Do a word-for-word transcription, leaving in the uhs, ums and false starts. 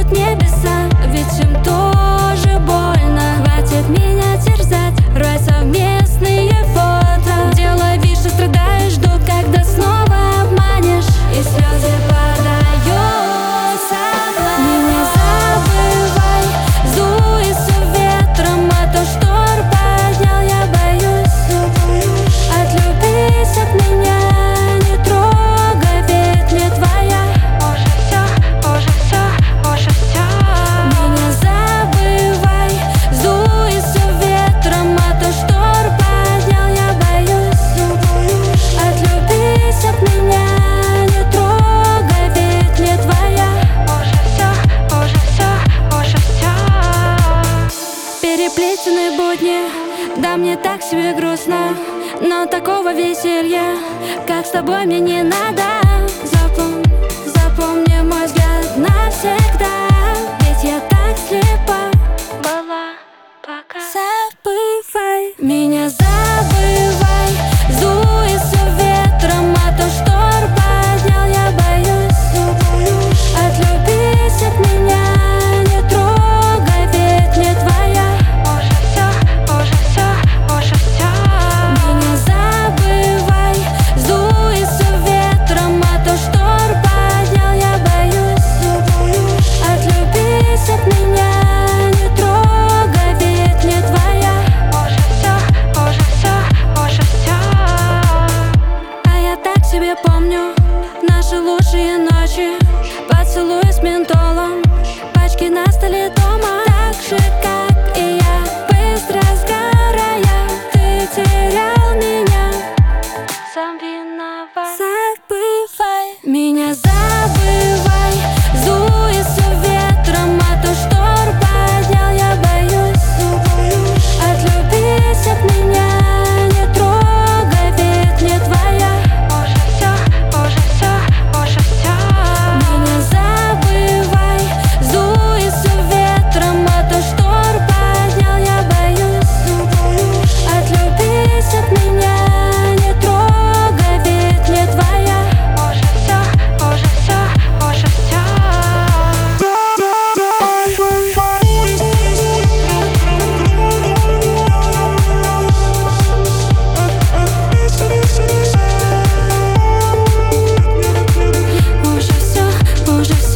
как небеса, ведь им тоже больно. Хватит меня терзать, рвать совместные фото. Делай вид, что страдаешь, жду, когда снова обманешь, и слезы подаю сама. Не забывай, сдуется ветром, а то шторм поднял, я боюсь. Отлюбись от меня, не трогай, ведь не твоя. Уже все, уже все, уже все. Не забывай, сдуется ветром, а то шторм поднял, я боюсь. Отлюбись от меня, не трогай, ведь не твоя. Уже все, уже все, уже все. Переплетены будни, да мне так себе грустно, но такого веселья, как с тобой, мне не надо. Запомни, запомни мой взгляд навсегда, ведь я так слепа была пока. Забывай меня, забывай, сдуется ветром, а то шторм поднял, я боюсь. Отлюбись от меня, не трогай, ведь не твоя. Уже все, уже все, уже все. Не забывай, сдуется ветром, а то шторм поднял, я боюсь. Отлюбись от меня, не трогай, ведь не твоя. Уже все, уже все, уже все. А я так себе помню наши лучшие ночи, поцелуи с ментолом, пачки на столе дома. Так же, как и я, быстро сгорая, ты терял меня, сам виноват. Забывай меня, забывай, сдуется ветром, а то шторм поднял, я боюсь. Отлюбись от меня, не трогай, ведь не твоя. Уже все, уже все, уже все. Не забывай, сдуется ветром, а то шторм поднял, я боюсь. Отлюбись от меня, не трогай, ведь не твоя. Уже все, уже все, уже все. Уже все, уже все.